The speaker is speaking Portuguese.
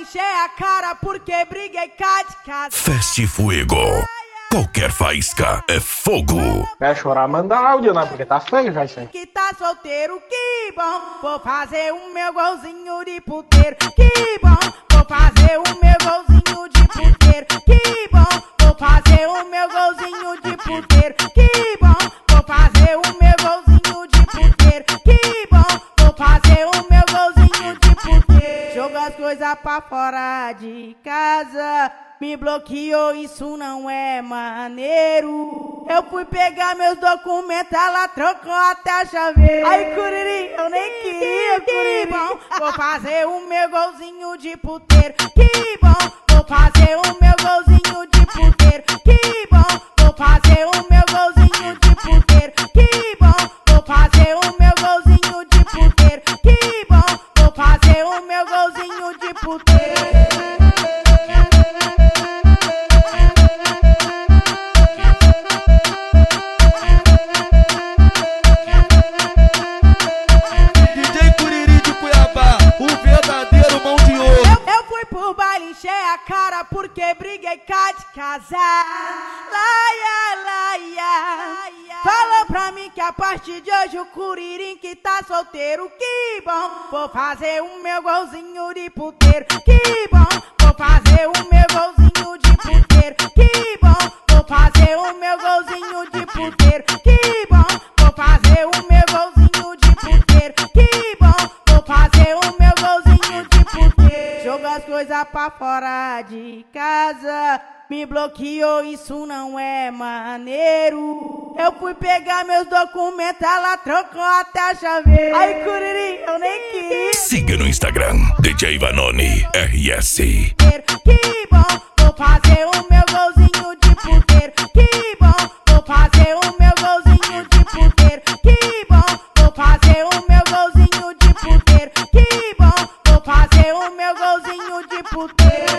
encher a cara porque briguei cá de casa. Feste Fuego. Qualquer faísca é fogo. Quer chorar, manda áudio, né? Porque tá feio já isso aí. Que tá solteiro, que bom. Vou fazer o meu golzinho de puteiro. Que bom, vou fazer o meu golzinho de puteiro. Que bom, vou fazer o meu golzinho de puteiro. Que bom, vou fazer o meu golzinho de puteiro. Que bom, vou fazer o meu golzinho de puteiro. Joga as coisas pra fora de casa. Me bloqueou, isso não é maneiro. Eu fui pegar meus documentos, ela trocou até a chaveira. Ai, curiri, eu nem queria, que bom. Vou fazer o meu golzinho de puteiro. Que bom, vou fazer o meu golzinho de puteiro. Que bom, vou fazer o meu golzinho de puteiro. Que bom, vou fazer o meu golzinho de puteiro. Que bom, vou fazer o meu golzinho de puteiro. Encher a cara porque briguei cá de casa. Laia, laia. Falou pra mim que a partir de hoje o Curirim que tá solteiro. Que bom, vou fazer o meu golzinho de puteiro. Que bom, vou fazer o meu golzinho de puteiro. Que bom, vou fazer o meu golzinho de puteiro. Que bom, vou fazer o meu golzinho de puteiro. Que bom, vou fazer o meu golzinho de puteiro. Joga as coisas pra fora de casa. Me bloqueou, isso não é maneiro. Eu fui pegar meus documentos, ela trocou até a chaveira. Ai, curiri, eu nem queria. Siga no Instagram, DJ Vanoni RS. Que bom, vou fazer o meu golzinho de puteiro. Que bom, vou fazer o meu golzinho de puteiro. Que bom, vou fazer o meu golzinho de puteiro. Que bom, vou fazer o meu golzinho de puteiro.